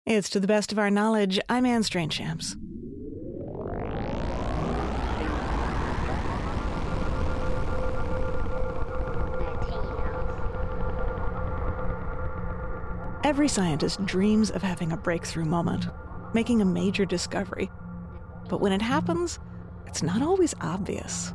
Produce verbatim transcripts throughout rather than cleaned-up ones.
It's To the Best of Our Knowledge. I'm Anne Strainchamps. Every scientist dreams of having a breakthrough moment, making a major discovery. But when it happens, it's not always obvious.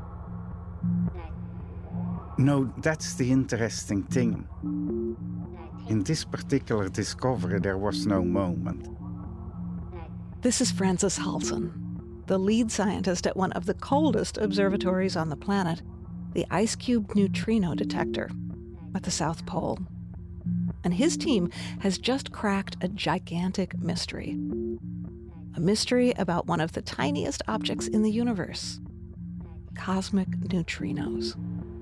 No, that's the interesting thing. In this particular discovery, there was no moment. This is Frances Halsen, the lead scientist at one of the coldest observatories on the planet, the IceCube Neutrino Detector at the South Pole. And his team has just cracked a gigantic mystery. A mystery about one of the tiniest objects in the universe, cosmic neutrinos.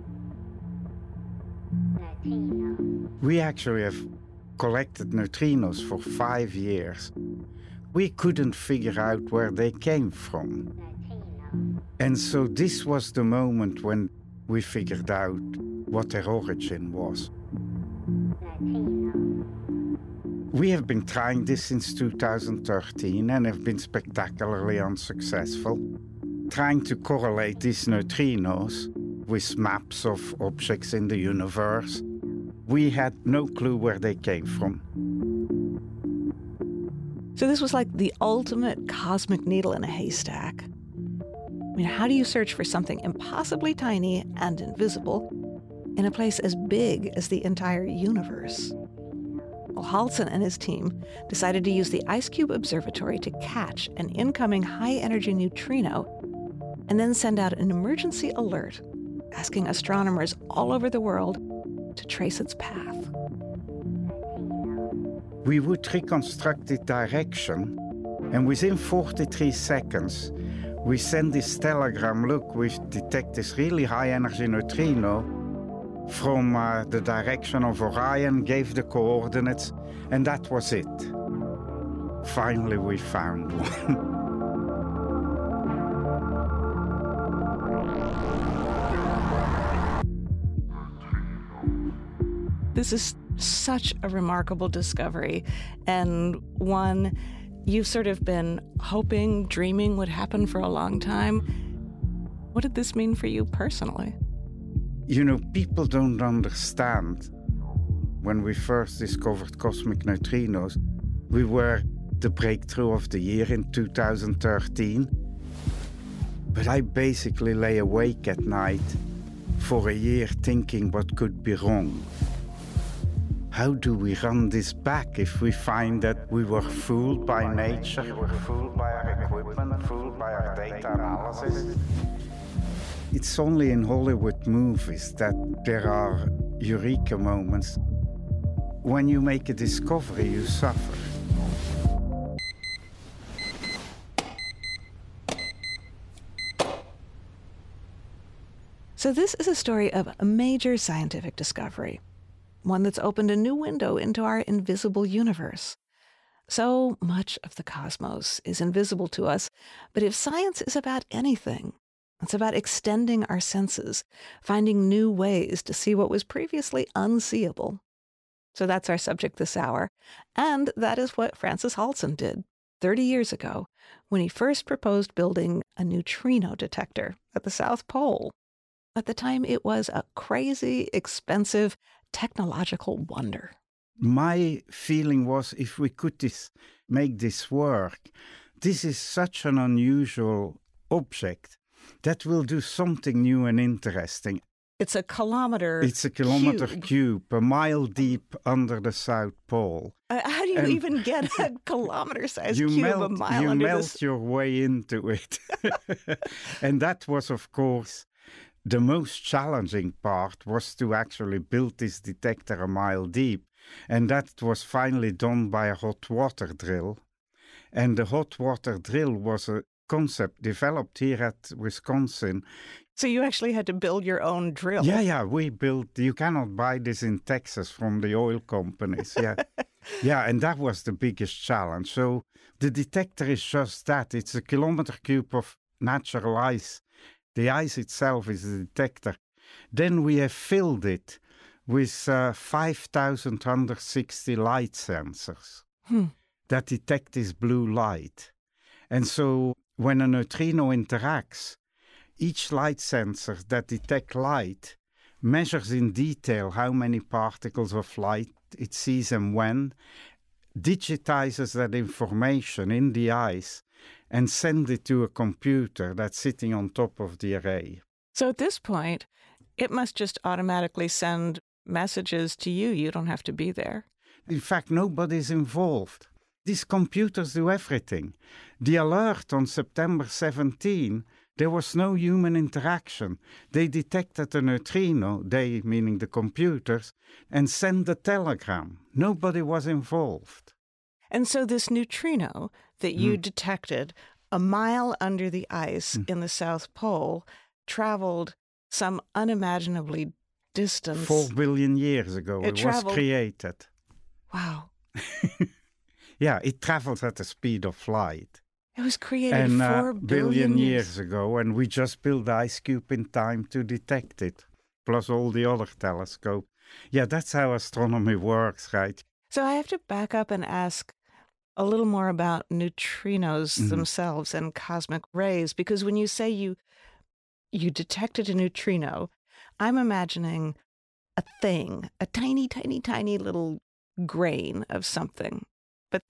We actually have collected neutrinos for five years. We couldn't figure out where they came from. And so this was the moment when we figured out what their origin was. We have been trying this since two thousand thirteen and have been spectacularly unsuccessful, trying to correlate these neutrinos with maps of objects in the universe. We had no clue where they came from. So this was like the ultimate cosmic needle in a haystack. I mean, how do you search for something impossibly tiny and invisible in a place as big as the entire universe? Well, Halsen and his team decided to use the IceCube Observatory to catch an incoming high-energy neutrino and then send out an emergency alert asking astronomers all over the world to trace its path. We would reconstruct the direction, and within forty-three seconds, we send this telegram, look, we've detected this really high-energy neutrino from uh, the direction of Orion, gave the coordinates, and that was it. Finally, we found one. This is such a remarkable discovery, and one you've sort of been hoping, dreaming would happen for a long time. What did this mean for you personally? You know, people don't understand. When we first discovered cosmic neutrinos, we were the breakthrough of the year in two thousand thirteen. But I basically lay awake at night for a year thinking what could be wrong. How do we run this back if we find that we were fooled by nature, we were fooled by our equipment, fooled by our data analysis? It's only in Hollywood movies that there are eureka moments. When you make a discovery, you suffer. So this is a story of a major scientific discovery, one that's opened a new window into our invisible universe. So much of the cosmos is invisible to us, but if science is about anything, it's about extending our senses, finding new ways to see what was previously unseeable. So that's our subject this hour, and that is what Frances Halsen did thirty years ago when he first proposed building a neutrino detector at the South Pole. At the time, it was a crazy, expensive, technological wonder. My feeling was, if we could this, make this work, this is such an unusual object that will do something new and interesting. It's a kilometer It's a kilometer cube, cube a mile deep under the South Pole. Uh, how do you And even get a kilometer-sized you cube melt, a mile you under melt this? your way into it. And that was, of course, the most challenging part was to actually build this detector a mile deep. And that was finally done by a hot water drill. And the hot water drill was a concept developed here at Wisconsin. So you actually had to build your own drill? Yeah, yeah, we built, you cannot buy this in Texas from the oil companies. Yeah, yeah, and that was the biggest challenge. So the detector is just that. It's a kilometer cube of natural ice. The ice itself is the detector. Then we have filled it with uh, five thousand one hundred sixty light sensors. Hmm. that detect this blue light. And so when a neutrino interacts, each light sensor that detects light measures in detail how many particles of light it sees and when, digitizes that information in the ice, and sends it to a computer that's sitting on top of the array. So at this point, it must just automatically send messages to you. You don't have to be there. In fact, nobody's involved. These computers do everything. The alert on September seventeenth, there was no human interaction. They detected a neutrino, they meaning the computers, and sent a telegram. Nobody was involved. And so this neutrino that you Mm. detected a mile under the ice Mm. in the South Pole traveled some unimaginably distance. Four billion years ago, It it, was traveled- created. Wow. Yeah, it travels at the speed of light. It was created And uh, four billion billion years ago, and we just built the ice cube in time to detect it, plus all the other telescopes. Yeah, that's how astronomy works, right? So I have to back up and ask a little more about neutrinos Mhm. themselves and cosmic rays, because when you say you you detected a neutrino, I'm imagining a thing, a tiny, tiny, tiny little grain of something. But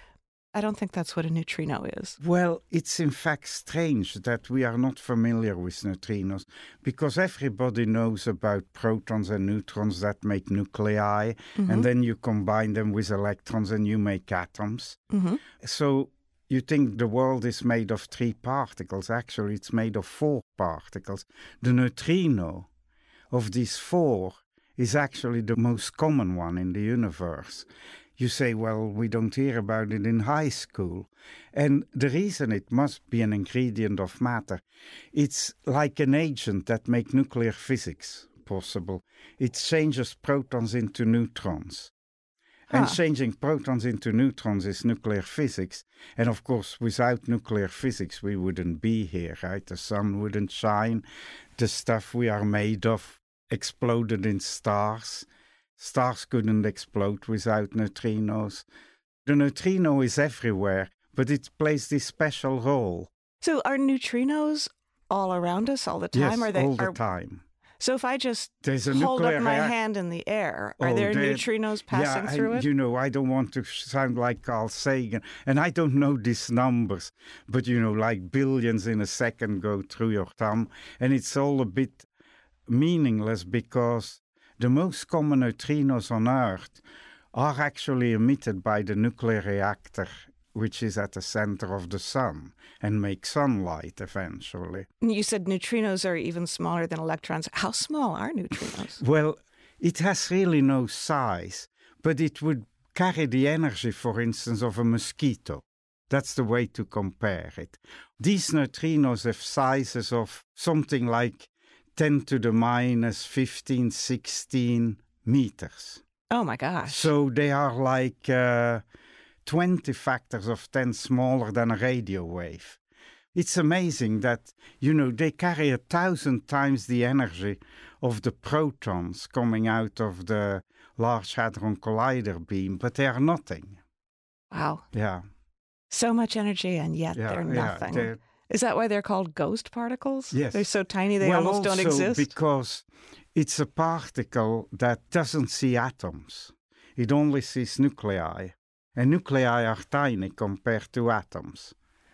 I don't think that's what a neutrino is. Well, it's in fact strange that we are not familiar with neutrinos, because everybody knows about protons and neutrons that make nuclei, Mhm. and then you combine them with electrons and you make atoms. Mhm. So you think the world is made of three particles. Actually, it's made of four particles. The neutrino of these four is actually the most common one in the universe. You say, well, we don't hear about it in high school. And the reason it must be an ingredient of matter, it's like an agent that makes nuclear physics possible. It changes protons into neutrons. And Huh. changing protons into neutrons is nuclear physics. And of course, without nuclear physics, we wouldn't be here, right? The sun wouldn't shine. The stuff we are made of exploded in stars. Stars couldn't explode without neutrinos. The neutrino is everywhere, but it plays this special role. So are neutrinos all around us all the time? Yes, are they, all the are, time. So if I just There's a hold nuclear up my reac- hand in the air, are Oh, there there- neutrinos passing yeah, through and, it? You know, I don't want to sound like Carl Sagan, and I don't know these numbers, but, you know, like billions in a second go through your thumb, and it's all a bit meaningless because the most common neutrinos on Earth are actually emitted by the nuclear reactor, which is at the center of the sun, and make sunlight eventually. You said neutrinos are even smaller than electrons. How small are neutrinos? Well, it has really no size, but it would carry the energy, for instance, of a mosquito. That's the way to compare it. These neutrinos have sizes of something like ten to the minus fifteen, sixteen meters. Oh my gosh. So they are like uh, twenty factors of ten smaller than a radio wave. It's amazing that, you know, they carry a thousand times the energy of the protons coming out of the Large Hadron Collider beam, but they are nothing. Wow. Yeah. So much energy, and yet Yeah, they're yeah, nothing. they're- Is that why they're called ghost particles? Yes. They're so tiny they well, almost don't also exist? because it's a particle that doesn't see atoms. It only sees nuclei. And nuclei are tiny compared to atoms.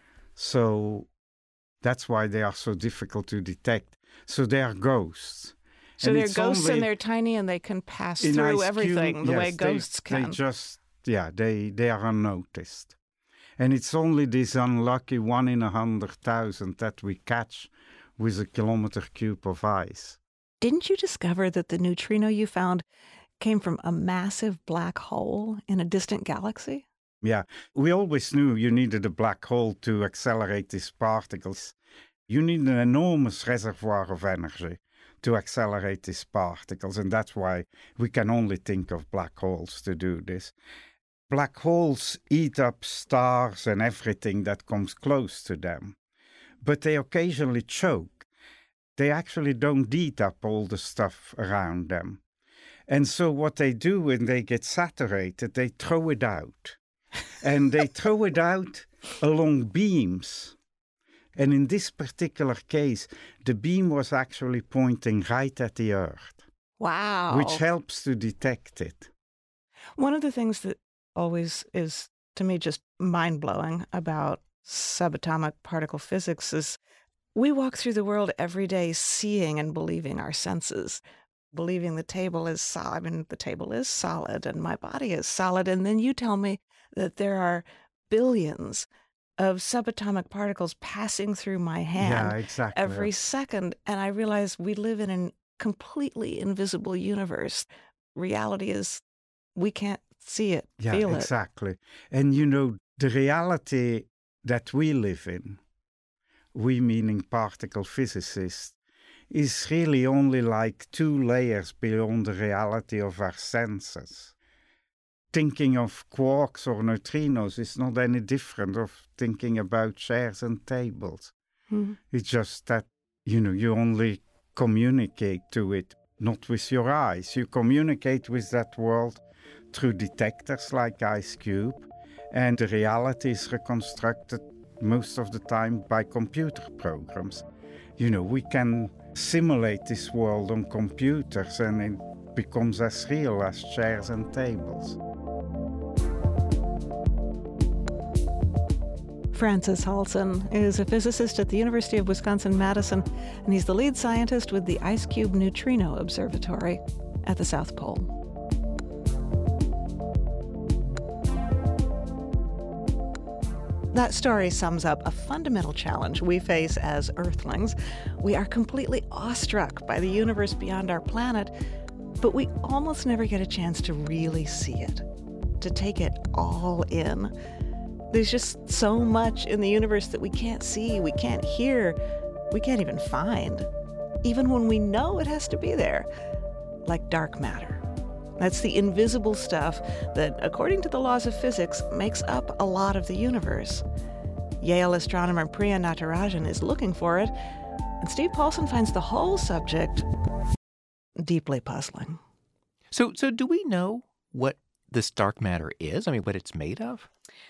So that's why they are so difficult to detect. So they are ghosts. So And they're it's ghosts only and they're tiny and they can pass in through ice everything cube- the yes, way they- ghosts they can. just, yeah, they, they are unnoticed. And it's only this unlucky one in a hundred thousand that we catch with a kilometer cube of ice. Didn't you discover that the neutrino you found came from a massive black hole in a distant galaxy? Yeah, we always knew you needed a black hole to accelerate these particles. You need an enormous reservoir of energy to accelerate these particles, and that's why we can only think of black holes to do this. Black holes eat up stars and everything that comes close to them, but they occasionally choke. They actually don't eat up all the stuff around them. And so what they do when they get saturated, they throw it out. And they throw it out along beams. And in this particular case, the beam was actually pointing right at the Earth. Wow. Which helps to detect it. One of the things that always is, to me, just mind-blowing about subatomic particle physics is we walk through the world every day seeing and believing our senses, believing the table is solid. I mean, the table is solid and my body is solid. And then you tell me that there are billions of subatomic particles passing through my hand yeah, exactly. every second. And I realize we live in a completely invisible universe. Reality is we can't see it, yeah, feel it. Exactly. And, you know, the reality that we live in, we meaning particle physicists, is really only like two layers beyond the reality of our senses. Thinking of quarks or neutrinos is not any different of thinking about chairs and tables. Mm-hmm. It's just that, you know, you only communicate to it, not with your eyes. You communicate with that world through detectors like IceCube, and the reality is reconstructed most of the time by computer programs. You know, we can simulate this world on computers and it becomes as real as chairs and tables. Francis Halson is a physicist at the University of Wisconsin-Madison, and he's the lead scientist with the IceCube Neutrino Observatory at the South Pole. That story sums up a fundamental challenge we face as Earthlings. We are completely awestruck by the universe beyond our planet, but we almost never get a chance to really see it, to take it all in. There's just so much in the universe that we can't see, we can't hear, we can't even find, even when we know it has to be there, like dark matter. That's the invisible stuff that, according to the laws of physics, makes up a lot of the universe. Yale astronomer Priya Natarajan is looking for it, and Steve Paulson finds the whole subject deeply puzzling. So, so do we know what this dark matter is? I mean, what it's made of?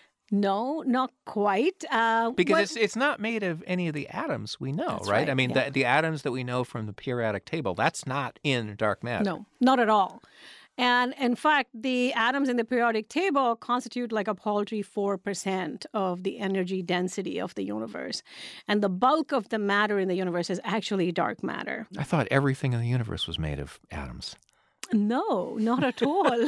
No, not quite. Uh, because what... it's it's not made of any of the atoms we know, That's right? right? I mean, yeah. the, the atoms that we know from the periodic table, that's not in dark matter. No, not at all. And in fact, the atoms in the periodic table constitute like a paltry four percent of the energy density of the universe. And the bulk of the matter in the universe is actually dark matter. I thought everything in the universe was made of atoms. No, not at all.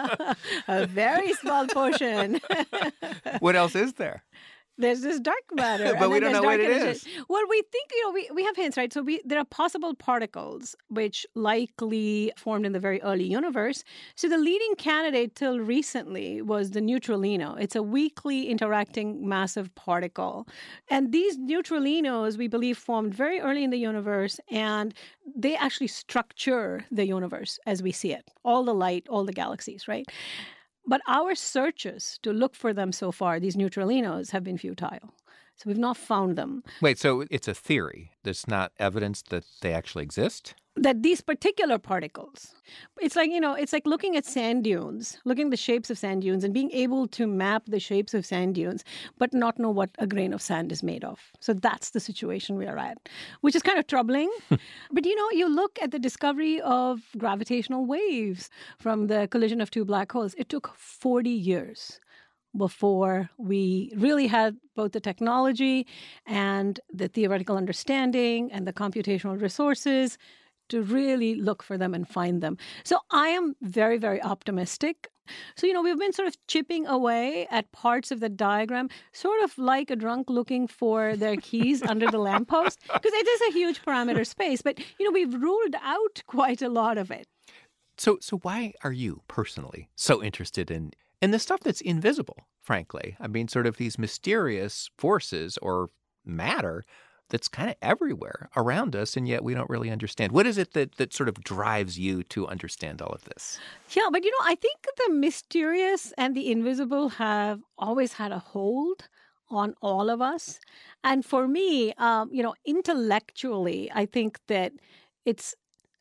A very small portion. What else is there? There's this dark matter. But we don't know what it is. Well, we think, you know, we, we have hints, right? So we there are possible particles which likely formed in the very early universe. So the leading candidate till recently was the neutralino. It's a weakly interacting massive particle. And these neutralinos, we believe, formed very early in the universe, and they actually structure the universe as we see it. All the light, all the galaxies, right? But our searches to look for them so far, these neutralinos, have been futile. So we've not found them. Wait, so it's a theory. There's not evidence that they actually exist? That these particular particles, it's like, you know, it's like looking at sand dunes, looking at the shapes of sand dunes and being able to map the shapes of sand dunes, but not know what a grain of sand is made of. So that's the situation we are at, which is kind of troubling. But, you know, you look at the discovery of gravitational waves from the collision of two black holes. It took forty years before we really had both the technology and the theoretical understanding and the computational resources to really look for them and find them. So I am very, very optimistic. So, you know, we've been sort of chipping away at parts of the diagram, sort of like a drunk looking for their keys under the lamppost, because it is a huge parameter space. But, you know, we've ruled out quite a lot of it. So so why are you personally so interested in, in the stuff that's invisible, frankly? I mean, sort of these mysterious forces or matter that's kind of everywhere around us, and yet we don't really understand. What is it that, that sort of drives you to understand all of this? Yeah, but, you know, I think the mysterious and the invisible have always had a hold on all of us. And for me, um, you know, intellectually, I think that it's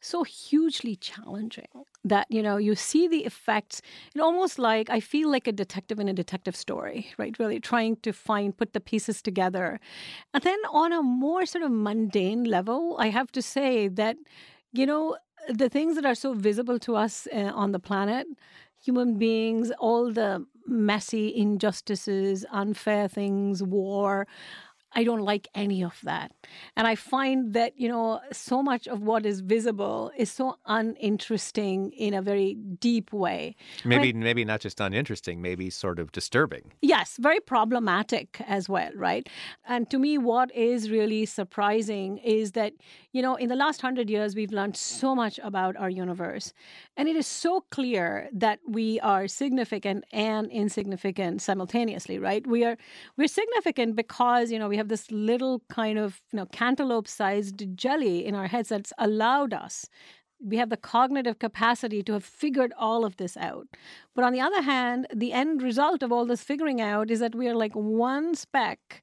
so hugely challenging that, you know, you see the effects. It almost like I feel like a detective in a detective story, right? Really trying to find, put the pieces together. And then on a more sort of mundane level, I have to say that, you know, the things that are so visible to us uh, on the planet, human beings, all the messy injustices, unfair things, war, I don't like any of that. And I find that, you know, so much of what is visible is so uninteresting in a very deep way. Maybe I, maybe not just uninteresting, maybe sort of disturbing. Yes, very problematic as well, right? And to me, what is really surprising is that, you know, in the last hundred years, we've learned so much about our universe. And it is so clear that we are significant and insignificant simultaneously, right? We are we're significant because, you know, we have this little kind of, you know, cantaloupe-sized jelly in our heads that's allowed us. We have the cognitive capacity to have figured all of this out. But on the other hand, the end result of all this figuring out is that we are like one speck,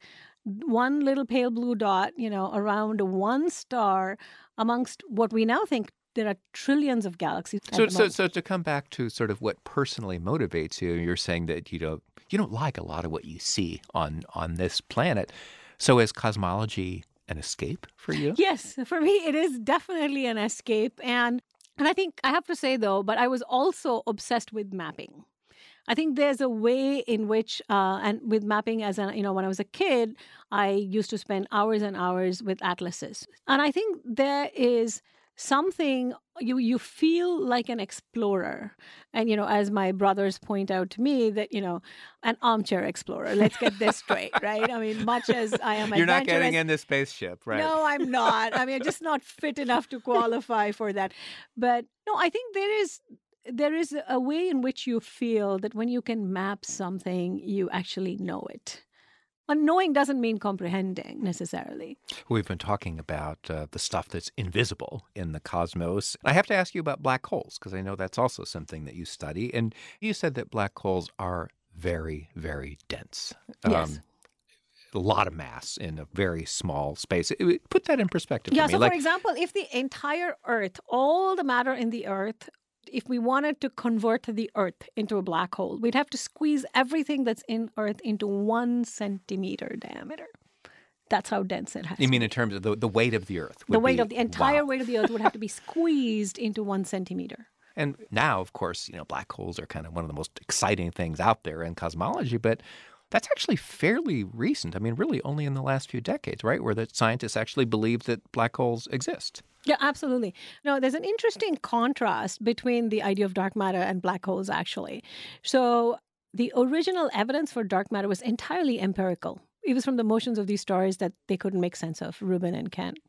one little pale blue dot, you know, around one star amongst what we now think there are trillions of galaxies. So, so, so to come back to sort of what personally motivates you, you're saying that you don't you don't like a lot of what you see on on this planet. So is cosmology an escape for you? Yes, for me, it is definitely an escape. And and I think I have to say, though, but I was also obsessed with mapping. I think there's a way in which, uh, and with mapping as a, you know, when I was a kid, I used to spend hours and hours with atlases. And I think there is something, you you feel like an explorer. And, you know, as my brothers point out to me, that, you know, an armchair explorer. Let's get this straight, right? I mean, much as I am You're not getting adventurous- in the spaceship, right? No, I'm not. I mean, I'm just not fit enough to qualify for that. But no, I think there is there is a way in which you feel that when you can map something, you actually know it. And knowing doesn't mean comprehending necessarily. We've been talking about uh, the stuff that's invisible in the cosmos. I have to ask you about black holes, because I know that's also something that you study. And you said that black holes are very, very dense. Yes. Um, a lot of mass in a very small space. Put that in perspective Yeah, for me. so like, for example, if the entire Earth, all the matter in the Earth, if we wanted to convert the Earth into a black hole, we'd have to squeeze everything that's in Earth into one centimeter diameter. That's how dense it has You to mean be. in terms of the, the weight of the Earth? The would weight be- of the entire wow. weight of the Earth would have to be squeezed into one centimeter. And now, of course, you know, black holes are kind of one of the most exciting things out there in cosmology, but that's actually fairly recent. I mean, really only in the last few decades, right, where the scientists actually believe that black holes exist. Yeah, absolutely. No, there's an interesting contrast between the idea of dark matter and black holes, actually. So the original evidence for dark matter was entirely empirical. It was from the motions of these stars that they couldn't make sense of, Rubin and Kent.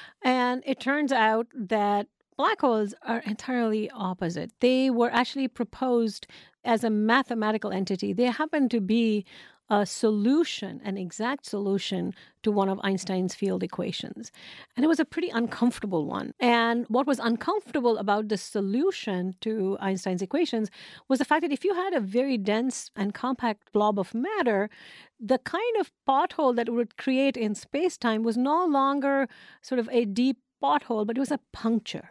And it turns out that black holes are entirely opposite. They were actually proposed as a mathematical entity. They happen to be a solution, an exact solution to one of Einstein's field equations. And it was a pretty uncomfortable one. And what was uncomfortable about the solution to Einstein's equations was the fact that if you had a very dense and compact blob of matter, the kind of pothole that it would create in space-time was no longer sort of a deep pothole, but it was a puncture.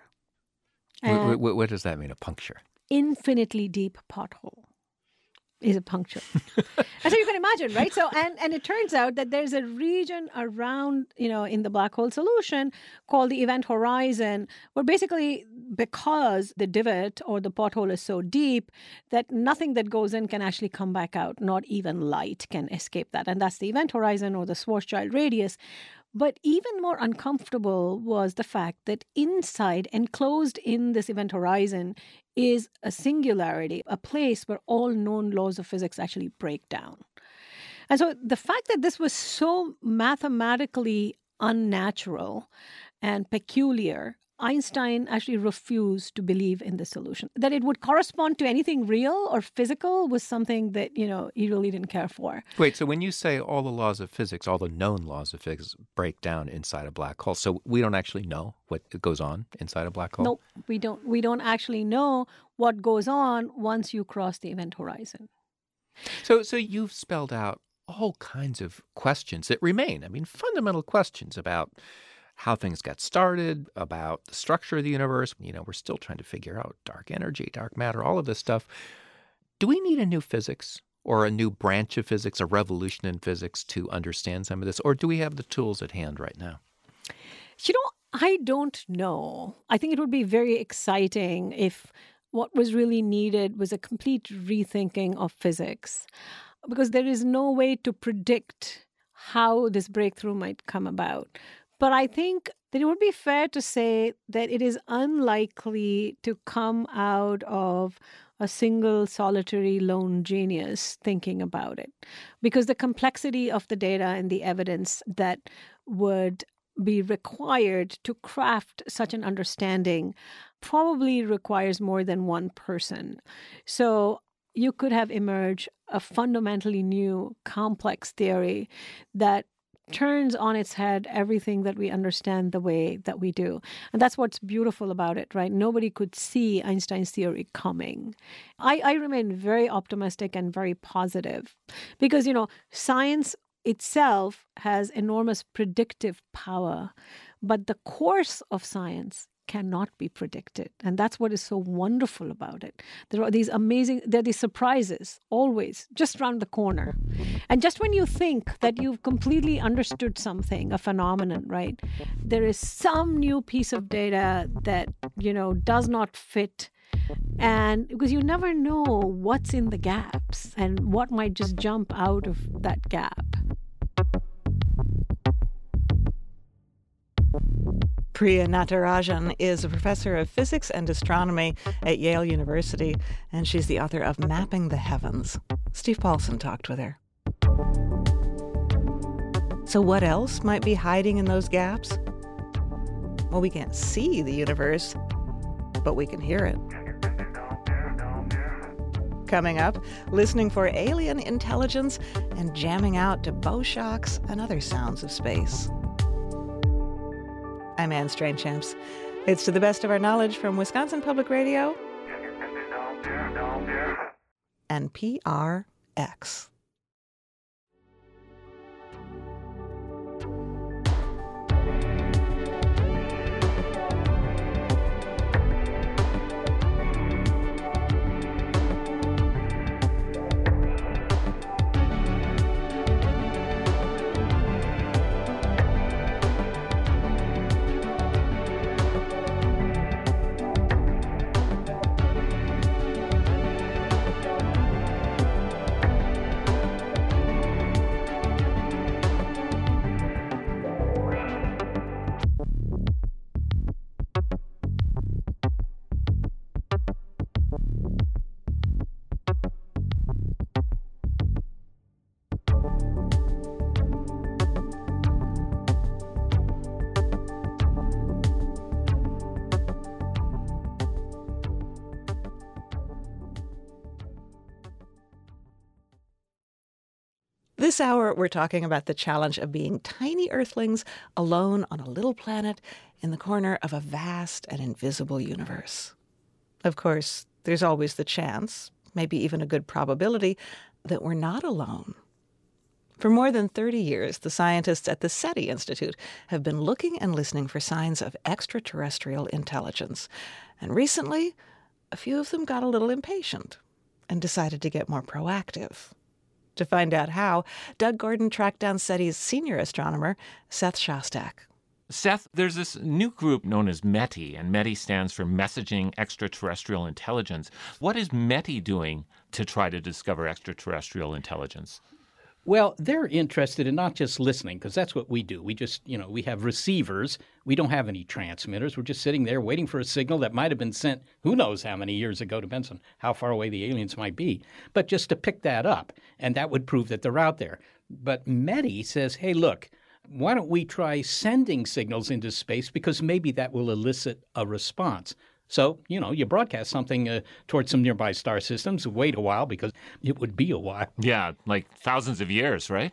What, what, what does that mean, a puncture? Infinitely deep pothole is a puncture. And so you can imagine, right? So, and, and it turns out that there's a region around, you know, in the black hole solution called the event horizon, where basically because the divot or the pothole is so deep that nothing that goes in can actually come back out, not even light can escape that. And that's the event horizon or the Schwarzschild radius. But even more uncomfortable was the fact that inside, enclosed in this event horizon, is a singularity, a place where all known laws of physics actually break down. And so the fact that this was so mathematically unnatural and peculiar, Einstein actually refused to believe in this solution. That it would correspond to anything real or physical was something that, you know, he really didn't care for. Wait, so when you say all the laws of physics, all the known laws of physics break down inside a black hole, so we don't actually know what goes on inside a black hole? No, we don't. We don't actually know what goes on once you cross the event horizon. So, so you've spelled out all kinds of questions that remain. I mean, fundamental questions about how things got started, about the structure of the universe. You know, we're still trying to figure out dark energy, dark matter, all of this stuff. Do we need a new physics or a new branch of physics, a revolution in physics to understand some of this? Or do we have the tools at hand right now? You know, I don't know. I think it would be very exciting if what was really needed was a complete rethinking of physics, because there is no way to predict how this breakthrough might come about. But I think that it would be fair to say that it is unlikely to come out of a single solitary lone genius thinking about it, because the complexity of the data and the evidence that would be required to craft such an understanding probably requires more than one person. So you could have emerged a fundamentally new, complex theory that turns on its head everything that we understand the way that we do. And that's what's beautiful about it, right? Nobody could see Einstein's theory coming. I, I remain very optimistic and very positive because, you know, science itself has enormous predictive power, but the course of science cannot be predicted. And that's what is so wonderful about it. There are these amazing, there are these surprises always just around the corner. And just when you think that you've completely understood something, a phenomenon, right, there is some new piece of data that, you know, does not fit. And because you never know what's in the gaps and what might just jump out of that gap. Priya Natarajan is a professor of physics and astronomy at Yale University, and she's the author of Mapping the Heavens. Steve Paulson talked with her. So what else might be hiding in those gaps? Well, we can't see the universe, but we can hear it. Coming up, listening for alien intelligence and jamming out to bow shocks and other sounds of space. I'm Anne Strainchamps. It's To the Best of Our Knowledge from Wisconsin Public Radio and P R X. This hour, we're talking about the challenge of being tiny earthlings alone on a little planet in the corner of a vast and invisible universe. Of course, there's always the chance, maybe even a good probability, that we're not alone. For more than thirty years, the scientists at the SETI Institute have been looking and listening for signs of extraterrestrial intelligence. And recently, a few of them got a little impatient and decided to get more proactive. To find out how, Doug Gordon tracked down SETI's senior astronomer, Seth Shostak. Seth, there's this new group known as METI, and METI stands for Messaging Extraterrestrial Intelligence. What is METI doing to try to discover extraterrestrial intelligence? Well, they're interested in not just listening, because that's what we do. We just, you know, we have receivers. We don't have any transmitters. We're just sitting there waiting for a signal that might have been sent who knows how many years ago, depends on how far away the aliens might be, but just to pick that up. And that would prove that they're out there. But METI says, hey, look, why don't we try sending signals into space, because maybe that will elicit a response. So, you know, you broadcast something uh, towards some nearby star systems, wait a while because it would be a while. Yeah, like thousands of years, right?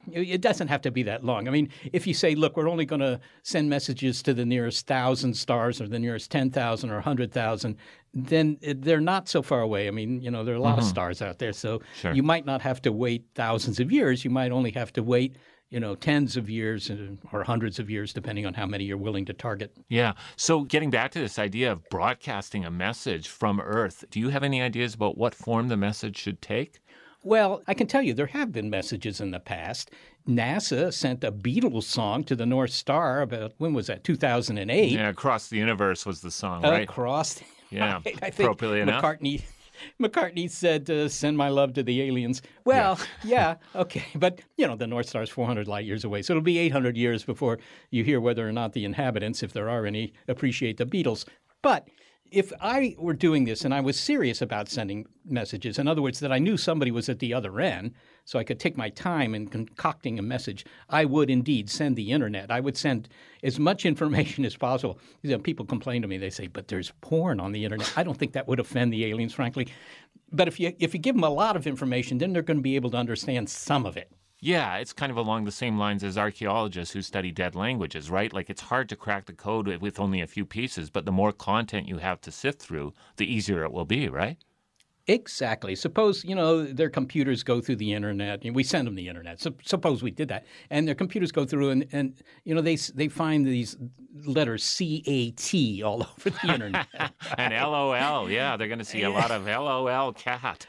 It doesn't have to be that long. I mean, if you say, look, we're only going to send messages to the nearest thousand stars or the nearest ten thousand or one hundred thousand, then they're not so far away. I mean, you know, there are a lot mm-hmm. of stars out there. So sure. you might not have to wait thousands of years. You might only have to wait, you know, tens of years or hundreds of years, depending on how many you're willing to target. Yeah. So getting back to this idea of broadcasting a message from Earth, do you have any ideas about what form the message should take? Well, I can tell you there have been messages in the past. NASA sent a Beatles song to the North Star about, when was that, two thousand eight? Yeah, Across the Universe was the song, right? Across, yeah, right. I think appropriately enough. McCartney, McCartney said, uh, send my love to the aliens. Well, yeah. yeah, okay. But, you know, the North Star is four hundred light years away. So it'll be eight hundred years before you hear whether or not the inhabitants, if there are any, appreciate the Beatles. But if I were doing this and I was serious about sending messages, in other words, that I knew somebody was at the other end, so I could take my time in concocting a message, I would indeed send the internet. I would send as much information as possible. You know, people complain to me. They say, but there's porn on the internet. I don't think that would offend the aliens, frankly. But if you if you give them a lot of information, then they're going to be able to understand some of it. Yeah, it's kind of along the same lines as archaeologists who study dead languages, right? Like it's hard to crack the code with only a few pieces, but the more content you have to sift through, the easier it will be, right? Exactly. Suppose, you know, their computers go through the internet. We send them the internet. So, suppose we did that. And their computers go through and, and you know, they they find these letters C A T all over the internet. And L O L, yeah, they're going to see a lot of L O L cat.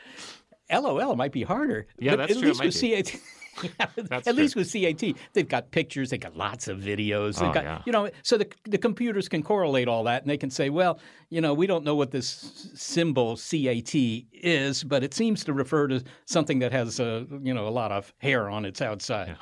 L O L might be harder. Yeah, but that's at true. Least with C A T, yeah, That's at true. least with C A T, they've got pictures, they've got lots of videos. They've Oh, got, yeah. you know, so the the computers can correlate all that, and they can say, well, you know, we don't know what this symbol C A T is, but it seems to refer to something that has a, you know, a lot of hair on its outside.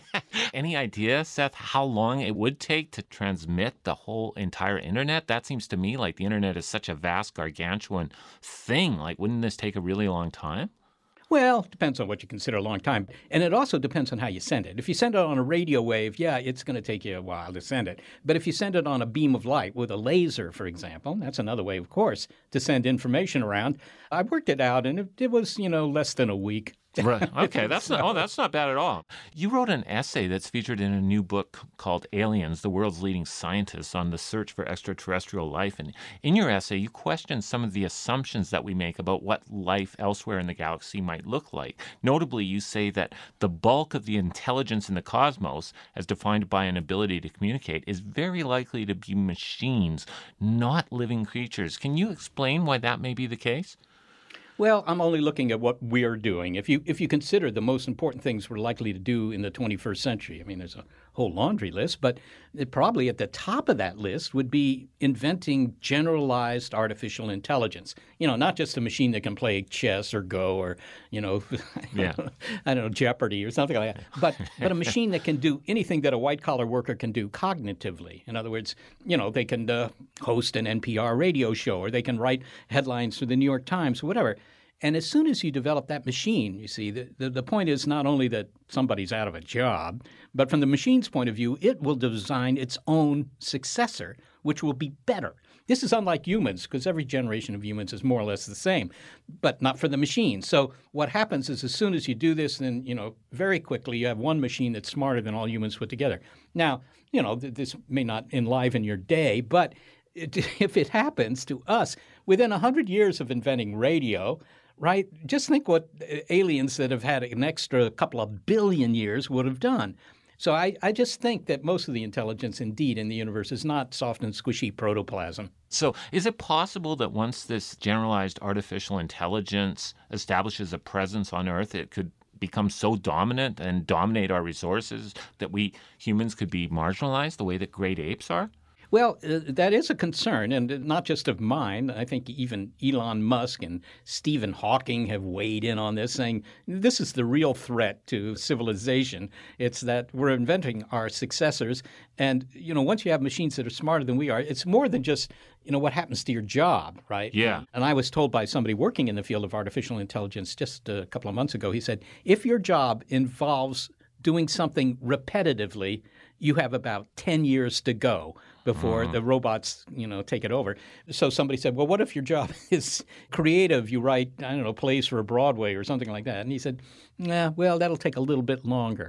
Any idea, Seth, how long it would take to transmit the whole entire internet? That seems to me like the internet is such a vast, gargantuan thing. Like, wouldn't this take a really long time? Well, depends on what you consider a long time. And it also depends on how you send it. If you send it on a radio wave, yeah, it's going to take you a while to send it. But if you send it on a beam of light with a laser, for example, that's another way, of course, to send information around. I worked it out, and it, it was, you know, less than a week. Right. Okay. That's not. Oh, that's not bad at all. You wrote an essay that's featured in a new book called Aliens, the World's Leading Scientists on the Search for Extraterrestrial Life. And in your essay, you question some of the assumptions that we make about what life elsewhere in the galaxy might look like. Notably, you say that the bulk of the intelligence in the cosmos, as defined by an ability to communicate, is very likely to be machines, not living creatures. Can you explain why that may be the case? Well, I'm only looking at what we're doing. If you if you consider the most important things we're likely to do in the twenty-first century, I mean, there's a whole laundry list, but it probably at the top of that list would be inventing generalized artificial intelligence. You know, not just a machine that can play chess or Go or, you know, Yeah. I don't know, Jeopardy or something like that, but but a machine that can do anything that a white-collar worker can do cognitively. In other words, you know, they can uh, host an N P R radio show, or they can write headlines for the New York Times, whatever. And as soon as you develop that machine, you see, the, the, the point is not only that somebody's out of a job, but from the machine's point of view, it will design its own successor, which will be better. This is unlike humans, because every generation of humans is more or less the same, but not for the machine. So what happens is as soon as you do this, then, you know, very quickly you have one machine that's smarter than all humans put together. Now, you know, th- this may not enliven your day, but it, if it happens to us, within one hundred years of inventing radio, right? Just think what aliens that have had an extra couple of billion years would have done. So I, I just think that most of the intelligence, indeed, in the universe is not soft and squishy protoplasm. So is it possible that once this generalized artificial intelligence establishes a presence on Earth, it could become so dominant and dominate our resources that we humans could be marginalized the way that great apes are? Well, uh, that is a concern, and not just of mine. I think even Elon Musk and Stephen Hawking have weighed in on this, saying this is the real threat to civilization. It's that we're inventing our successors. And, you know, once you have machines that are smarter than we are, it's more than just, you know, what happens to your job, right? Yeah. And I was told by somebody working in the field of artificial intelligence just a couple of months ago, he said, if your job involves doing something repetitively, you have about ten years to go before Mm. the robots, you know, take it over. So somebody said, well, what if your job is creative? You write, I don't know, plays for Broadway or something like that. And he said, nah, well, that'll take a little bit longer.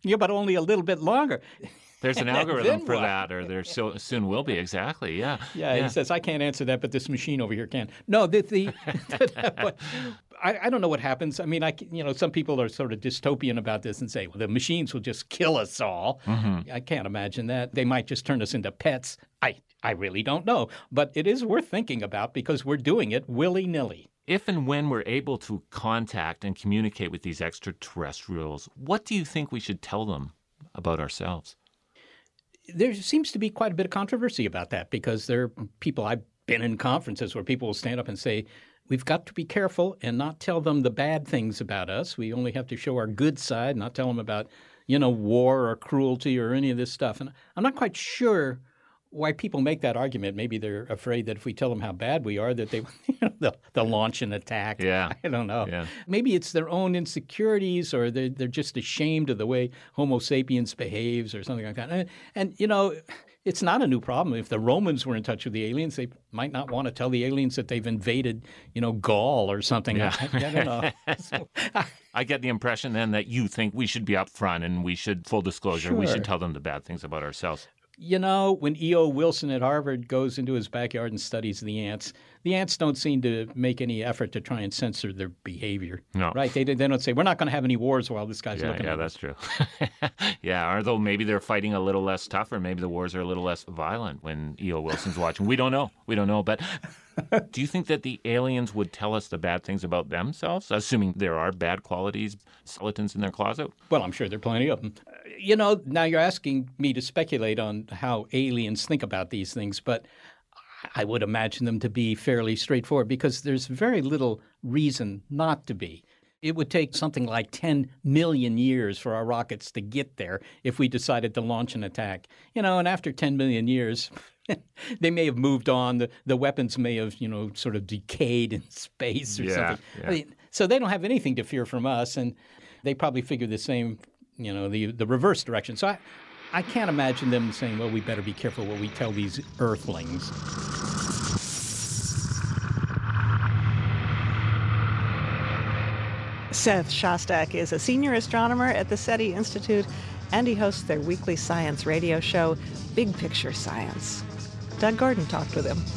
Yeah, but only a little bit longer. There's an Then algorithm for what? that, or there so, soon will be. Exactly. Yeah. Yeah, he says, I can't answer that, but this machine over here can. No, the, the, but I, I don't know what happens. I mean, I, you know, some people are sort of dystopian about this and say, well, the machines will just kill us all. Mm-hmm. I can't imagine that. They might just turn us into pets. I, I really don't know. But it is worth thinking about because we're doing it willy-nilly. If and when we're able to contact and communicate with these extraterrestrials, what do you think we should tell them about ourselves? There seems to be quite a bit of controversy about that because there are people, I've been in conferences where people will stand up and say, we've got to be careful and not tell them the bad things about us. We only have to show our good side, not tell them about, you know, war or cruelty or any of this stuff. And I'm not quite sure why people make that argument. Maybe they're afraid that if we tell them how bad we are, that they you know, they'll, they'll launch an attack. Yeah. I don't know. Yeah. Maybe it's their own insecurities or they're, they're just ashamed of the way Homo sapiens behaves or something like that. And, and, you know, it's not a new problem. If the Romans were in touch with the aliens, they might not want to tell the aliens that they've invaded, you know, Gaul or something. Yeah. I, I don't know. So, I get the impression then that you think we should be upfront and we should, full disclosure, we Sure. should tell them the bad things about ourselves. You know, when E O. Wilson at Harvard goes into his backyard and studies the ants, the ants don't seem to make any effort to try and censor their behavior. No. Right? They, they don't say, we're not going to have any wars while this guy's Yeah, looking yeah, at us. that's true. Yeah, although maybe they're fighting a little less tough, or maybe the wars are a little less violent when E O. Wilson's watching. We don't know. We don't know. But do you think that the aliens would tell us the bad things about themselves, assuming there are bad qualities, skeletons in their closet? Well, I'm sure there are plenty of them. Uh, you know, now you're asking me to speculate on how aliens think about these things, but I would imagine them to be fairly straightforward because there's very little reason not to be. It would take something like ten million years for our rockets to get there if we decided to launch an attack. You know, and after ten million years, they may have moved on. The, the weapons may have, you know, sort of decayed in space or Yeah, something. yeah. I mean, so they don't have anything to fear from us, and they probably figure the same, you know, the the reverse direction. So I, I can't imagine them saying, well, we better be careful what we tell these earthlings. Seth Shostak is a senior astronomer at the SETI Institute, and he hosts their weekly science radio show, Big Picture Science. Doug Gordon talked with him.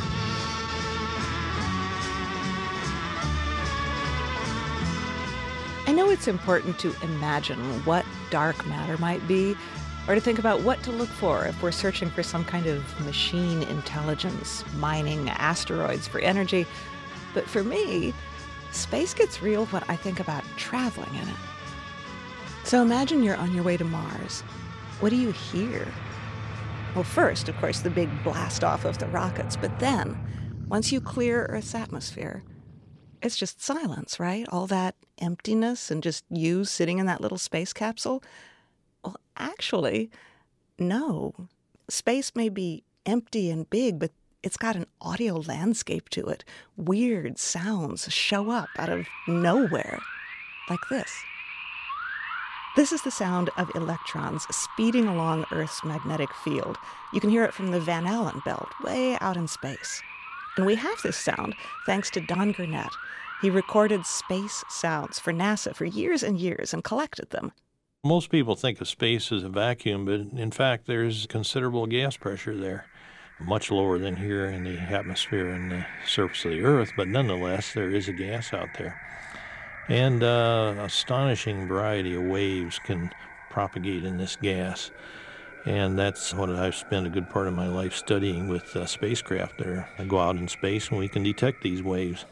I know it's important to imagine what dark matter might be, or to think about what to look for if we're searching for some kind of machine intelligence, mining asteroids for energy. But for me, space gets real when I think about traveling in it. So imagine you're on your way to Mars. What do you hear? Well, first, of course, the big blast off of the rockets, but then, once you clear Earth's atmosphere, it's just silence, right? All that emptiness and just you sitting in that little space capsule. Well, actually, no. Space may be empty and big, but it's got an audio landscape to it. Weird sounds show up out of nowhere, like this. This is the sound of electrons speeding along Earth's magnetic field. You can hear it from the Van Allen belt, way out in space. And we have this sound thanks to Don Gurnett. He recorded space sounds for NASA for years and years and collected them. Most people think of space as a vacuum, but in fact there's considerable gas pressure there. Much lower than here in the atmosphere and the surface of the Earth, but nonetheless there is a gas out there. And uh, astonishing variety of waves can propagate in this gas. And that's what I've spent a good part of my life studying with uh, spacecraft that are, that go out in space, and we can detect these waves.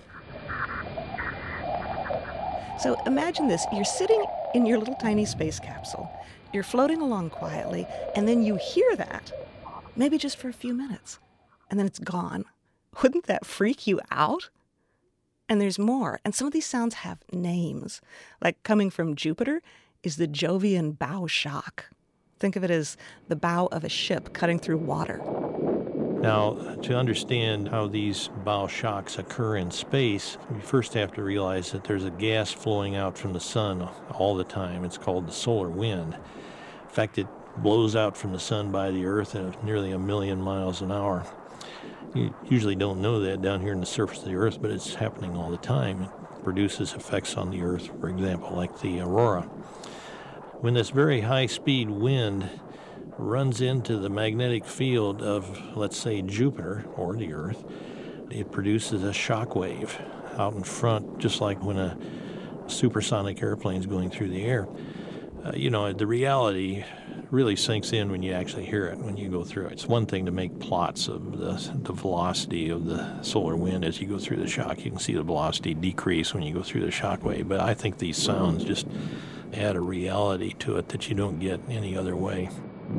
So imagine this. You're sitting in your little tiny space capsule. You're floating along quietly, and then you hear that, maybe just for a few minutes, and then it's gone. Wouldn't that freak you out? And there's more. And some of these sounds have names. Like coming from Jupiter is the Jovian bow shock. Think of it as the bow of a ship cutting through water. Now, to understand how these bow shocks occur in space, we first have to realize that there's a gas flowing out from the sun all the time. It's called the solar wind. In fact, it blows out from the sun by the Earth at nearly a million miles an hour. You usually don't know that down here in the surface of the Earth, but it's happening all the time. It produces effects on the Earth, for example, like the aurora. When this very high-speed wind runs into the magnetic field of, let's say, Jupiter or the Earth, it produces a shock wave out in front, just like when a supersonic airplane is going through the air. Uh, you know, the reality really sinks in when you actually hear it, when you go through it. It's one thing to make plots of the, the velocity of the solar wind as you go through the shock. You can see the velocity decrease when you go through the shock wave, but I think these sounds just add a reality to it that you don't get any other way.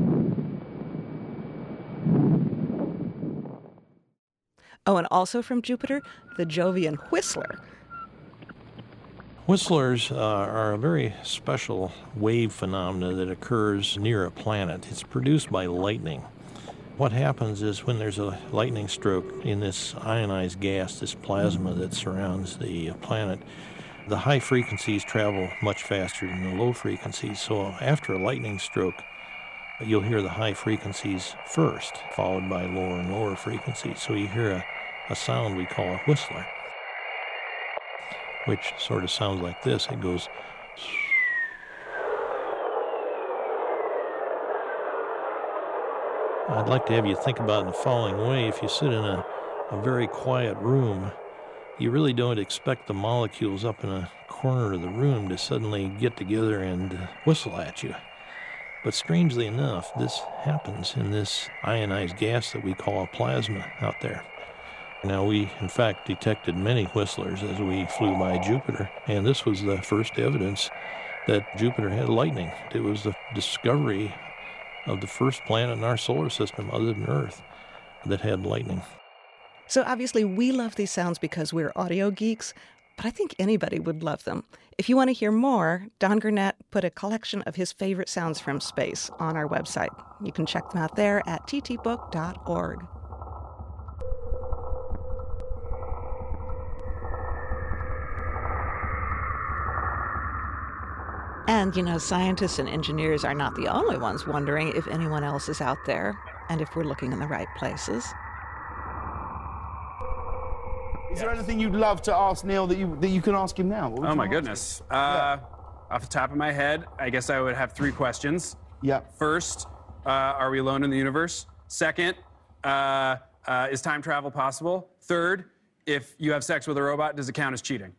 Oh, and also from Jupiter, the Jovian Whistler. Whistlers uh, are a very special wave phenomena that occurs near a planet. It's produced by lightning. What happens is when there's a lightning stroke in this ionized gas, this plasma that surrounds the planet, the high frequencies travel much faster than the low frequencies. So after a lightning stroke, you'll hear the high frequencies first, followed by lower and lower frequencies. So you hear a, a sound we call a whistler, which sort of sounds like this. It goes. I'd like to have you think about it in the following way. If you sit in a, a very quiet room, you really don't expect the molecules up in a corner of the room to suddenly get together and whistle at you. But strangely enough, this happens in this ionized gas that we call a plasma out there. Now, we, in fact, detected many whistlers as we flew by Jupiter, and this was the first evidence that Jupiter had lightning. It was the discovery of the first planet in our solar system, other than Earth, that had lightning. So obviously we love these sounds because we're audio geeks, but I think anybody would love them. If you want to hear more, Don Gurnett put a collection of his favorite sounds from space on our website. You can check them out there at t t book dot org. And, you know, scientists and engineers are not the only ones wondering if anyone else is out there and if we're looking in the right places. Is there anything you'd love to ask Neil that you that you can ask him now? Oh, my goodness. Uh, yeah. Off the top of my head, I guess I would have three questions. Yeah. First, uh, are we alone in the universe? Second, uh, uh, is time travel possible? Third, if you have sex with a robot, does it count as cheating?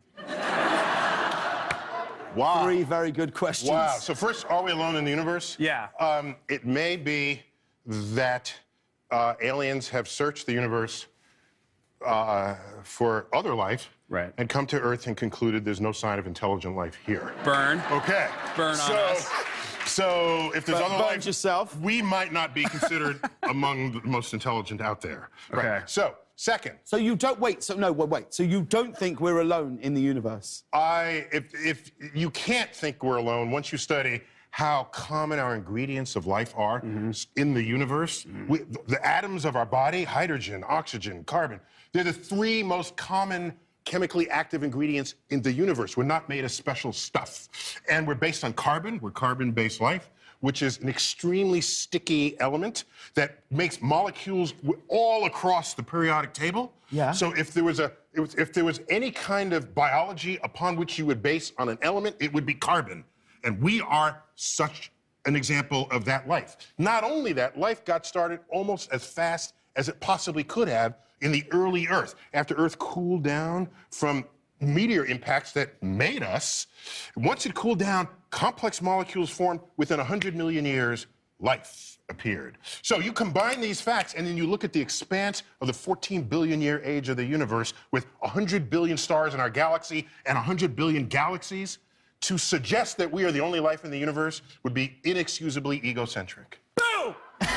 Wow. Three very good questions. Wow. So first, are we alone in the universe? Yeah. Um, it may be that uh, aliens have searched the universe uh, for other life, right, and come to Earth and concluded there's no sign of intelligent life here. Burn. Okay. Burn so, on us. So if there's But other burn life, yourself. we might not be considered among the most intelligent out there. Okay. Right. So second. So you don't wait. So no, wait, wait. So you don't think we're alone in the universe? I, if if you can't think we're alone once you study how common our ingredients of life are mm-hmm. in the universe. Mm-hmm. we, the atoms of our body, hydrogen, oxygen, carbon, they're the three most common chemically active ingredients in the universe. We're not made of special stuff. And we're based on carbon. We're carbon-based life, which is an extremely sticky element that makes molecules all across the periodic table. Yeah. So if there was a if, if there was any kind of biology upon which you would base on an element, it would be carbon. And we are such an example of that life. Not only that, life got started almost as fast as it possibly could have in the early Earth. After Earth cooled down from meteor impacts that made us, once it cooled down, complex molecules formed. Within one hundred million years, life appeared. So you combine these facts, and then you look at the expanse of the fourteen billion year age of the universe with one hundred billion stars in our galaxy and one hundred billion galaxies. To suggest that we are the only life in the universe would be inexcusably egocentric. Boom!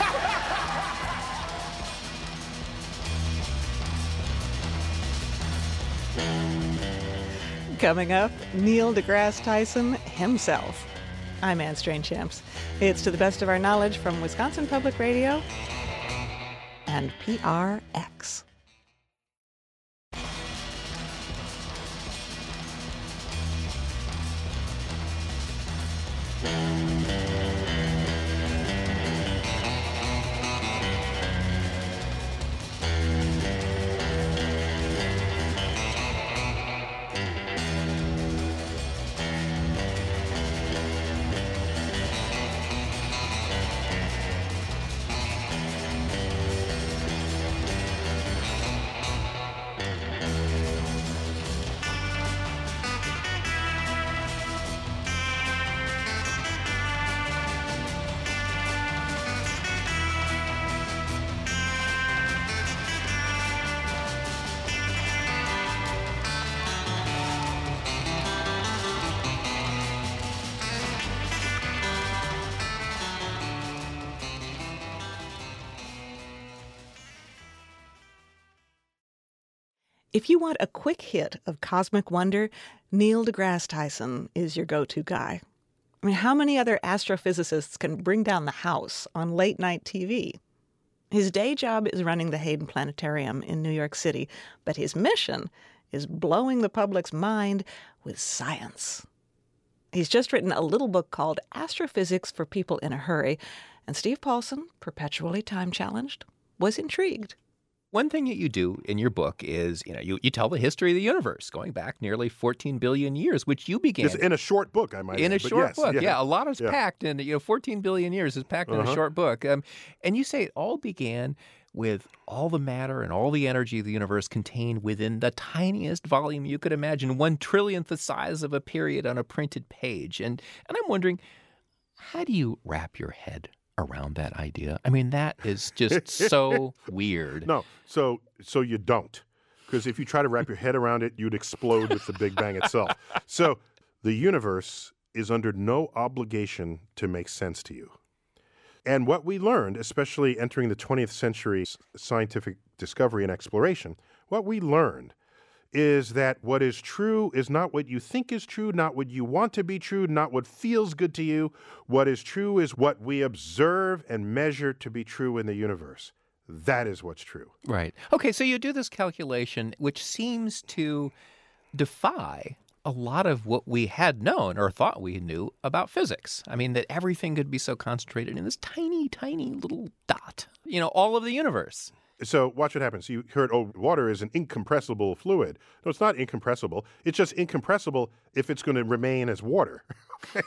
Coming up, Neil deGrasse Tyson himself. I'm Anne Strainchamps. It's To the Best of Our Knowledge from Wisconsin Public Radio and P R X. If you want a quick hit of cosmic wonder, Neil deGrasse Tyson is your go-to guy. I mean, how many other astrophysicists can bring down the house on late-night T V? His day job is running the Hayden Planetarium in New York City, but his mission is blowing the public's mind with science. He's just written a little book called Astrophysics for People in a Hurry, and Steve Paulson, perpetually time-challenged, was intrigued. One thing that you do in your book is, you know, you, you tell the history of the universe going back nearly fourteen billion years, which you began. It's in a short book, I might In add, a but short yes, book, yeah. yeah. A lot is Yeah. packed in, you know, fourteen billion years is packed in Uh-huh. a short book. Um, and you say it all began with all the matter and all the energy of the universe contained within the tiniest volume you could imagine, one trillionth the size of a period on a printed page. And and I'm wondering, how do you wrap your head around that idea? I mean, that is just so weird. No, so so you don't. Because if you try to wrap your head around it, you'd explode with the Big Bang itself. So the universe is under no obligation to make sense to you. And what we learned, especially entering the twentieth century scientific discovery and exploration, what we learned is that what is true is not what you think is true, not what you want to be true, not what feels good to you. What is true is what we observe and measure to be true in the universe. That is what's true. Right. Okay, so you do this calculation, which seems to defy a lot of what we had known or thought we knew about physics. I mean, that everything could be so concentrated in this tiny, tiny little dot, you know, all of the universe. So watch what happens. You heard, oh, water is an incompressible fluid. No, it's not incompressible. It's just incompressible if it's going to remain as water. Okay?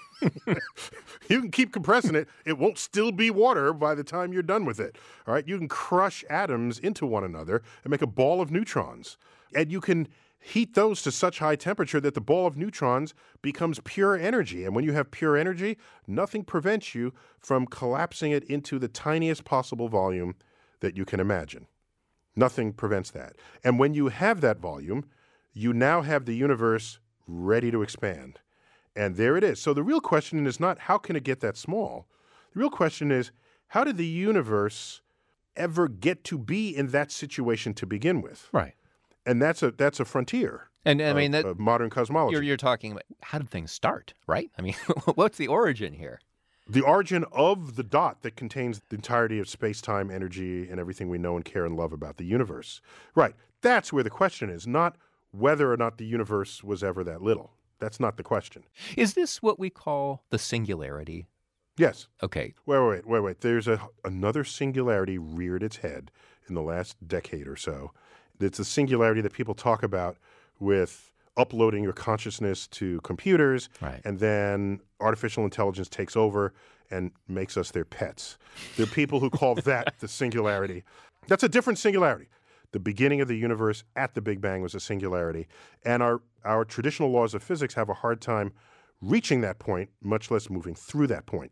You can keep compressing it. It won't still be water by the time you're done with it. All right? You can crush atoms into one another and make a ball of neutrons. And you can heat those to such high temperature that the ball of neutrons becomes pure energy. And when you have pure energy, nothing prevents you from collapsing it into the tiniest possible volume that you can imagine. Nothing prevents that. And when you have that volume, you now have the universe ready to expand. And there it is. So the real question is not how can it get that small? The real question is how did the universe ever get to be in that situation to begin with? Right. And that's a that's a frontier. And I of, mean that of modern cosmology. You're, you're talking about how did things start, right? I mean, what's the origin here? The origin of the dot that contains the entirety of space-time, energy, and everything we know and care and love about the universe. Right. That's where the question is, not whether or not the universe was ever that little. That's not the question. Is this what we call the singularity? Yes. Okay. Wait, wait, wait, wait. There's a, another singularity reared its head in the last decade or so. It's a singularity that people talk about with uploading your consciousness to computers, right. and then artificial intelligence takes over and makes us their pets. There are people who call that the singularity. That's a different singularity. The beginning of the universe at the Big Bang was a singularity, and our, our traditional laws of physics have a hard time reaching that point, much less moving through that point.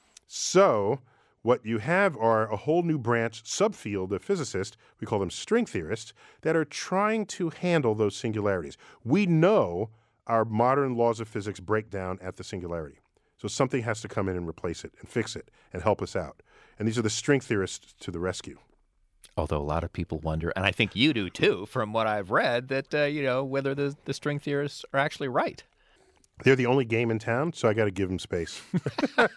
So what you have are a whole new branch, subfield of physicists, we call them string theorists, that are trying to handle those singularities. We know our modern laws of physics break down at the singularity. So something has to come in and replace it and fix it and help us out. And these are the string theorists to the rescue. Although a lot of people wonder, and I think you do too, from what I've read, that, uh, you know, whether the, the string theorists are actually right. They're the only game in town, so I got to give them space. and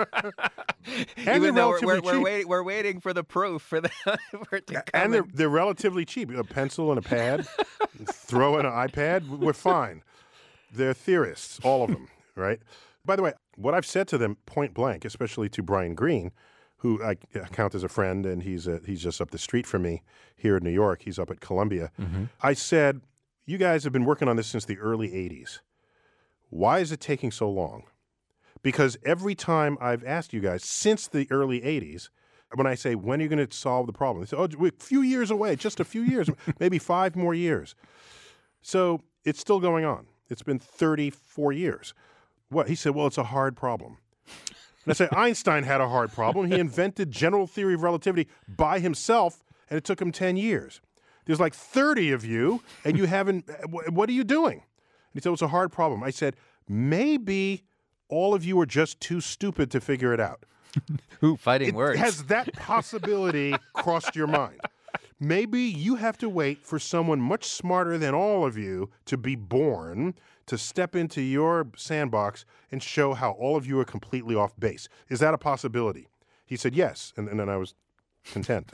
Even though we're, we're, we're, wait, we're waiting for the proof for, the, for it to come. And they're, they're relatively cheap. A pencil and a pad, throw in an iPad, we're fine. They're theorists, all of them, right? By the way, what I've said to them point blank, especially to Brian Greene, who I count as a friend, and he's a, he's just up the street from me here in New York. He's up at Columbia. Mm-hmm. I said, you guys have been working on this since the early eighties. Why is it taking so long? Because every time I've asked you guys since the early eighties, when I say, when are you going to solve the problem? They say, oh, we're a few years away, just a few years, maybe five more years. So it's still going on. It's been thirty-four years. What? He said, well, it's a hard problem. And I said, Einstein had a hard problem. He invented general theory of relativity by himself, and it took him ten years. There's like thirty of you, and you haven't, what are you doing? And he said, well, it's a hard problem. I said, maybe all of you are just too stupid to figure it out. Who, fighting it, words. Has that possibility crossed your mind? maybe you have to wait for someone much smarter than all of you to be born to step into your sandbox and show how all of you are completely off base. Is that a possibility? He said yes, and, and then I was content.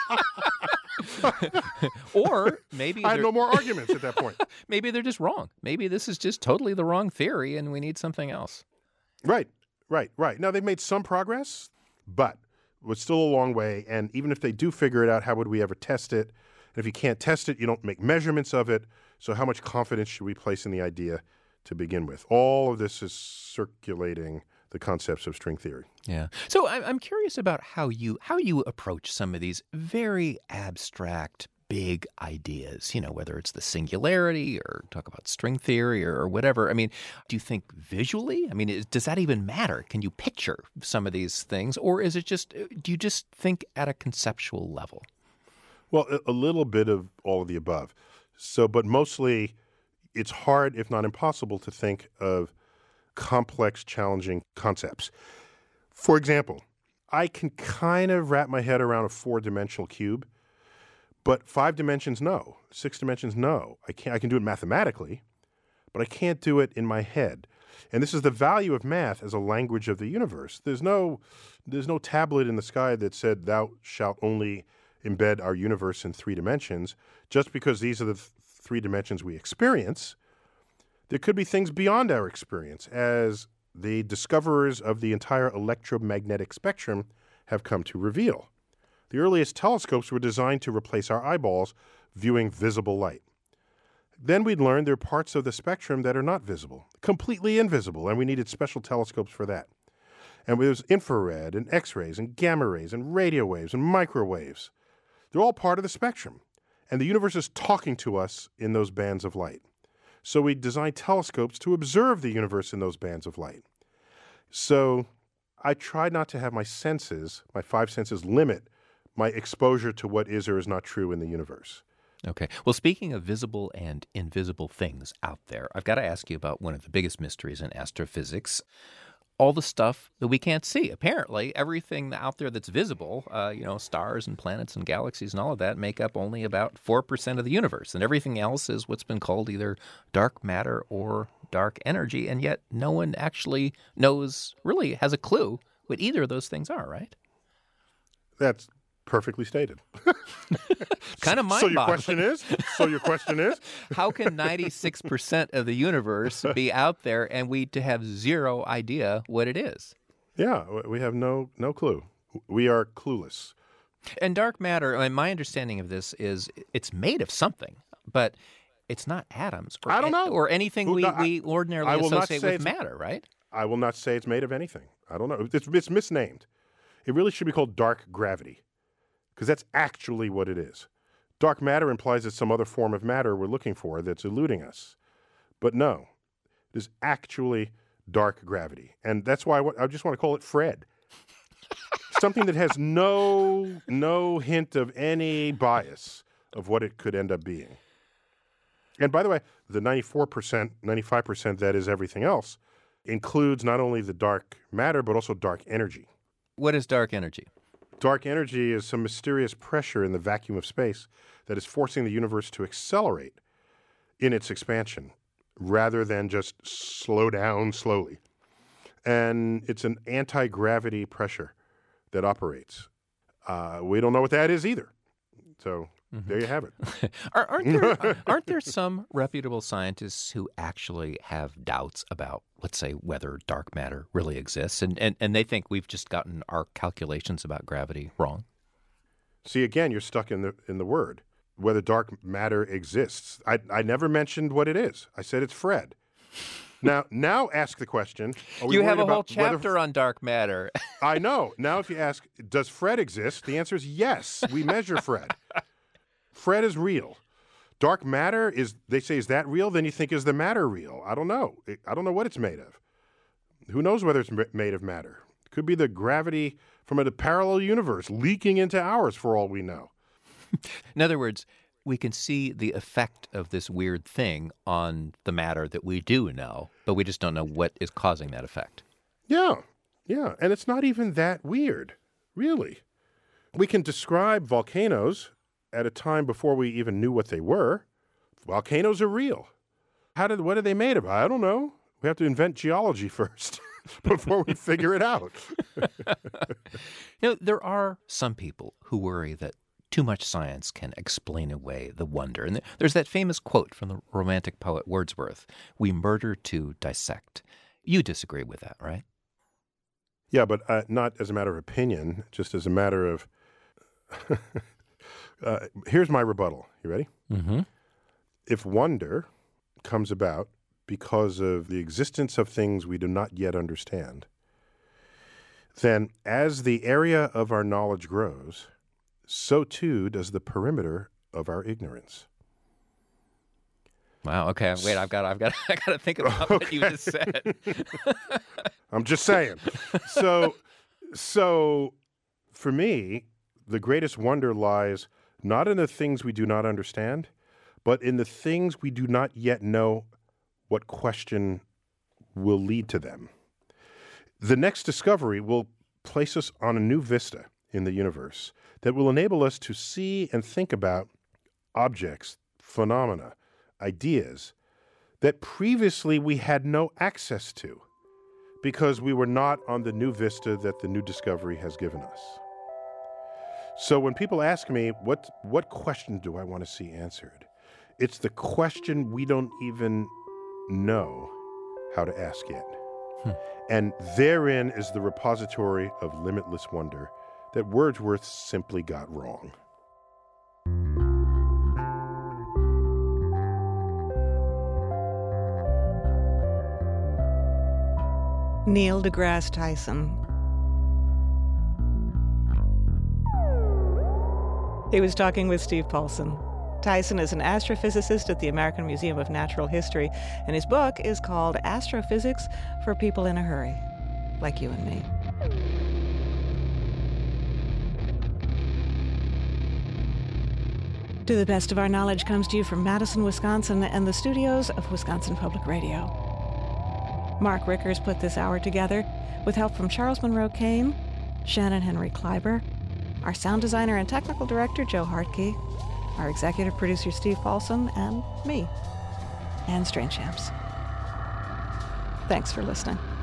Or maybe I had they're- no more arguments at that point. Maybe they're just wrong. Maybe this is just totally the wrong theory and we need something else. Right, right, right. Now, they've made some progress, but it's still a long way. And even if they do figure it out, how would we ever test it? And if you can't test it, you don't make measurements of it. So how much confidence should we place in the idea to begin with? All of this is circulating the concepts of string theory. Yeah. So I'm I'm curious about how you how you approach some of these very abstract, big ideas. You know, whether it's the singularity or talk about string theory or, or whatever. I mean, do you think visually? I mean, is, does that even matter? Can you picture some of these things, or is it just do you just think at a conceptual level? Well, a, a little bit of all of the above. So, but mostly, it's hard, if not impossible, to think of complex, challenging concepts. For example, I can kind of wrap my head around a four-dimensional cube, but five dimensions, no. Six dimensions, no. I can't. I can do it mathematically, but I can't do it in my head. And this is the value of math as a language of the universe. There's no, there's no tablet in the sky that said, "Thou shalt only embed our universe in three dimensions." Just because these are the th- three dimensions we experience, there could be things beyond our experience, as the discoverers of the entire electromagnetic spectrum have come to reveal. The earliest telescopes were designed to replace our eyeballs viewing visible light. Then we'd learn there are parts of the spectrum that are not visible, completely invisible, and we needed special telescopes for that. And there's infrared and X-rays and gamma rays and radio waves and microwaves. They're all part of the spectrum, and the universe is talking to us in those bands of light. So we designed telescopes to observe the universe in those bands of light. So I tried not to have my senses, my five senses, limit my exposure to what is or is not true in the universe. Okay. Well, speaking of visible and invisible things out there, I've got to ask you about one of the biggest mysteries in astrophysics. All the stuff that we can't see. Apparently, everything out there that's visible, uh, you know, stars and planets and galaxies and all of that make up only about four percent of the universe. And everything else is what's been called either dark matter or dark energy. And yet no one actually knows, really has a clue what either of those things are, right? That's perfectly stated. Kind of mind-boggling. So your question is? So your question is? How can ninety-six percent of the universe be out there and we to have zero idea what it is? Yeah, we have no no clue. We are clueless. And dark matter, I mean, my understanding of this is it's made of something, but it's not atoms or, I don't know. or anything Who- we, no, I- we ordinarily I will not associate say with it's- matter, right? I will not say it's made of anything. I don't know. It's, it's misnamed. It really should be called dark gravity, because that's actually what it is. Dark matter implies it's some other form of matter we're looking for that's eluding us. But no, it is actually dark gravity. And that's why I, wa- I just want to call it Fred. Something that has no, no hint of any bias of what it could end up being. And by the way, the ninety-four percent, ninety-five percent that is everything else includes not only the dark matter, but also dark energy. What is dark energy? Dark energy is some mysterious pressure in the vacuum of space that is forcing the universe to accelerate in its expansion rather than just slow down slowly. And it's an anti-gravity pressure that operates. Uh, we don't know what that is either. So mm-hmm. there you have it. Are, aren't, there, aren't there some reputable scientists who actually have doubts about, let's say, whether dark matter really exists, and, and, and they think we've just gotten our calculations about gravity wrong? See, again, you're stuck in the in the word, whether dark matter exists. I, I never mentioned what it is. I said it's Fred. Now, now ask the question. Are we you have worried a whole about whether- chapter on dark matter. I know. Now, if you ask, does Fred exist? The answer is yes. We measure Fred. Fred is real. Dark matter is, they say, is that real? Then you think, is the matter real? I don't know. I don't know what it's made of. Who knows whether it's made of matter? It could be the gravity from a parallel universe leaking into ours for all we know. In other words, we can see the effect of this weird thing on the matter that we do know, but we just don't know what is causing that effect. Yeah, yeah. And it's not even that weird, really. We can describe volcanoes at a time before we even knew what they were. Volcanoes are real. How did, what are they made of? I don't know. We have to invent geology first before we figure it out. You know, there are some people who worry that too much science can explain away the wonder. And there's that famous quote from the Romantic poet Wordsworth, "We murder to dissect." You disagree with that, right? Yeah, but uh, not as a matter of opinion, just as a matter of... uh, here's my rebuttal. You ready? Mm-hmm. If wonder comes about because of the existence of things we do not yet understand, then as the area of our knowledge grows, so too does the perimeter of our ignorance. Wow. Okay. Wait. I've got. I've got. I got to think about okay. what you just said. I'm just saying. So, so for me, the greatest wonder lies not in the things we do not understand, but in the things we do not yet know what question will lead to them. The next discovery will place us on a new vista in the universe that will enable us to see and think about objects, phenomena, ideas that previously we had no access to because we were not on the new vista that the new discovery has given us. So when people ask me, what, what question do I want to see answered? It's the question we don't even know how to ask yet. Hmm. And therein is the repository of limitless wonder that Wordsworth simply got wrong. Neil deGrasse Tyson. He was talking with Steve Paulson. Tyson is an astrophysicist at the American Museum of Natural History, and his book is called Astrophysics for People in a Hurry, like you and me. To the Best of Our Knowledge comes to you from Madison, Wisconsin, and the studios of Wisconsin Public Radio. Mark Rickers put this hour together with help from Charles Monroe Kane, Shannon Henry Kleiber, our sound designer and technical director, Joe Hartke, our executive producer, Steve Paulson, and me, Anne Strainchamps. Thanks for listening.